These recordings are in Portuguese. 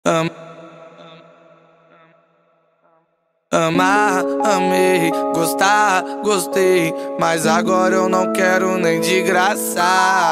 Amar, amei, gostar, gostei, mas agora eu não quero nem de graça.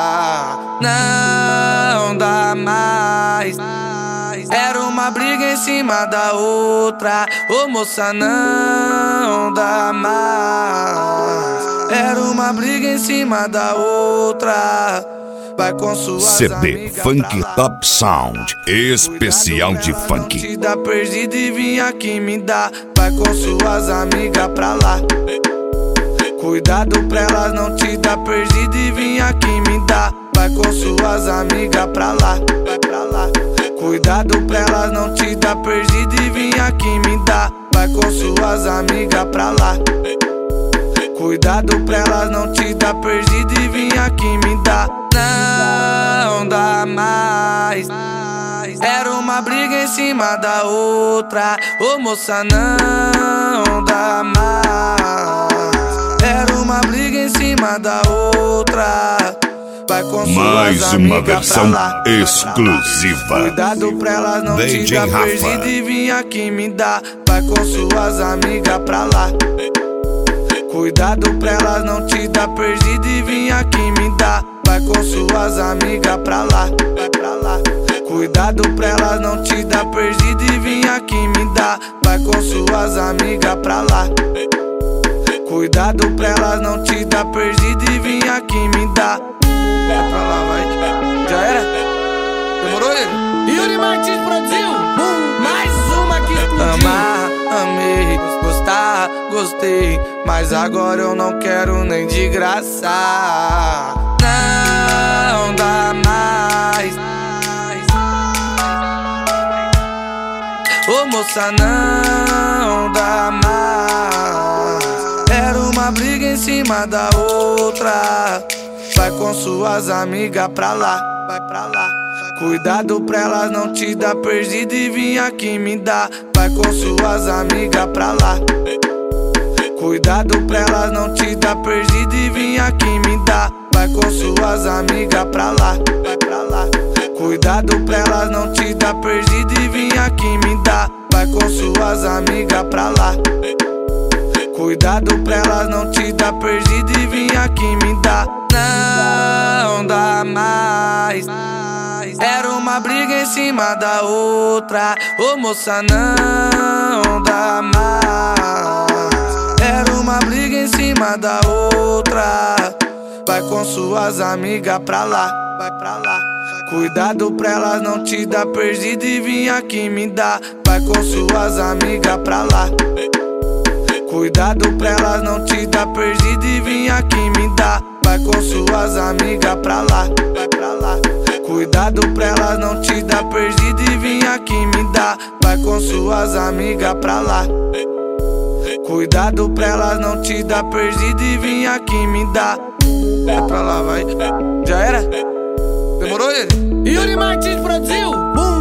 Não dá mais. Era uma briga em cima da outra. Ô moça, não dá mais. Era uma briga em cima da outra. Vai com suas CD Funk Top Sound, especial de funk. Te dá perdido e vim aqui me dá. Vai com suas amigas pra lá. Cuidado pra elas não te dar perdido e vim aqui me dá. Vai com suas amigas pra lá. Vai pra lá. Cuidado pra elas não te dar perdido e vim aqui me dá. Vai com suas amigas pra lá. Cuidado pra elas não te dar perdido e vim aqui me dá. Não dá mais. Era uma briga em cima da outra. Ô moça, não dá mais. Era uma briga em cima da outra. Vai com mais uma versão exclusiva. Cuidado pra elas não te dar perdido e vim aqui me dá. Vai com suas amigas pra lá. Cuidado pra elas não te dar perdido e vim aqui me dá. Vai com suas amigas pra lá. Vai pra lá. Cuidado pra elas não te dar perdido e vim aqui me dá. Vai com suas amigas pra lá. Cuidado pra elas não te dar perdido e vim aqui me dá. Vai pra lá, vai. Já era? Demorou ele? Yuri Martins produziu mais uma que explodiu. Amar, amei, gostar, gostei, mas agora eu não quero nem de graça. Não dá mais. Ô moça, não dá mais. Era uma briga em cima da outra. Vai com suas amigas pra lá. Vai pra lá. Cuidado pra elas não te dar perdido e vim aqui me dá. Vai com suas amigas pra lá. Cuidado pra elas não te dar perdido e vim aqui me dá. Vai com suas amigas pra lá. Vai pra lá. Cuidado pra elas não te dar perdido e vim aqui me dá. Vai com suas amigas pra lá. Cuidado pra elas não te dar perdido e vim aqui me dá. Não dá mais. Era uma briga em cima da outra. Ô moça, não dá mais. Era uma briga em cima da outra. Vai com suas amigas pra lá. Vai pra lá. Cuidado pra elas não te dar perdido e vim aqui me dá. Vai com suas amigas pra lá. Cuidado pra elas não te dar perdido e vim aqui me dá. Vai com suas amigas pra lá. Vai pra lá. Cuidado pra elas não te dar perdido e vim aqui me dá. Vai com suas amigas pra lá. Cuidado pra elas não te dar perdido e vim aqui me dá. Vai pra lá, vai. Já era? Demorou ele? Yuri Martins produziu